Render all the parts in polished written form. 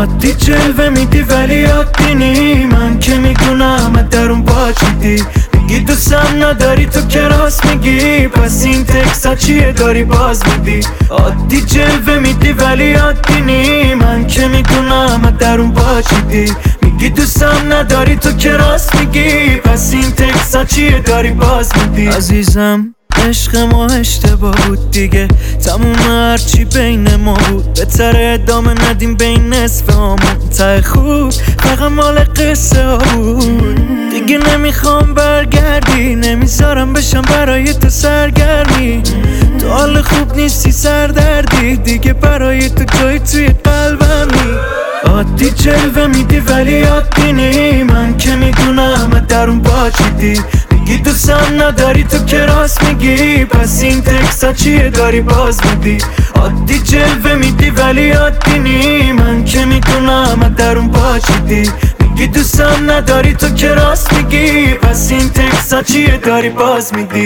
عادی جلوه میدی ولی عادی نی. من که میدونم درون باچیدی، میگی دوستم نداری تو که راست میگی، پس این تکسا چیه داری باز میدی. عادی جلوه میدی ولی عادی نی. من که میدونم درون باچیدی، میگی دوستم نداری تو که راست میگی، پس این تکسا چیه داری باز میدی. عزیزم عشق ما اشتباه بود دیگه، تموم هرچی بین ما بود، بهتر ادامه ندیم بین نصف همون. ته خوب فقط مال قصه ها بود، دیگه نمیخوام برگردی، نمیذارم بشم برای تو سرگرمی. تو حال خوب نیستی سردردی، دیگه برای تو جای توی قلبمی. عادی جلوه میدی ولی عادی نی. من که میدونم درون باچیدی، میگی دوستم نداری تو که راست میگی، پس این تکسا چیه داری باز میدی. عادی جلوه میدی ولی عادی نی. من که میدونم درون باچیدی، میگی دوستم نداری تو که راست میگی، پس این تکسا چیه داری باز میدی.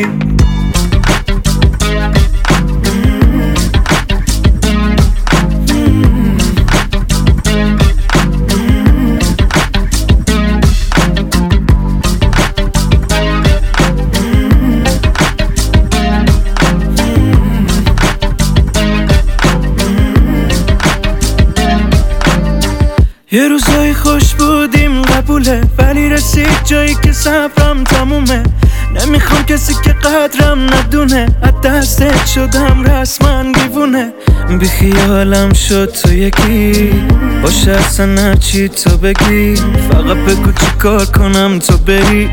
یه روزای خوش بودیم قبوله، ولی رسید جایی که صبرم تمومه. نمیخوام کسی که قدرم ندونه، از دستت شدم رسما دیوونه. بی خیالم شد تو یکی، باشه اصلا هرچی تو بگی، فقط بگو چی کار کنم تو بری.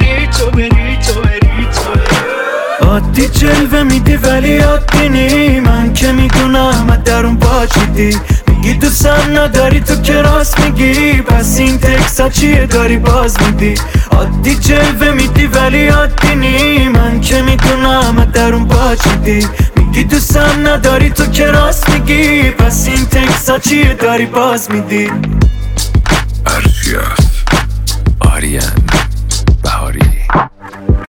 عادی جلوه میدی ولی عادی نی. من که میدونم درون باچیدی، میگی دوستم نداری تو که راست میگی، پس این تکسا چیه داری باز میدی. عادی جلوه میدی ولی عادی نی. من که میدونم درون باچیدی، میگی دوستم نداری تو که راست میگی، پس این تکسا چیه داری باز میدی. ارشیاس آریان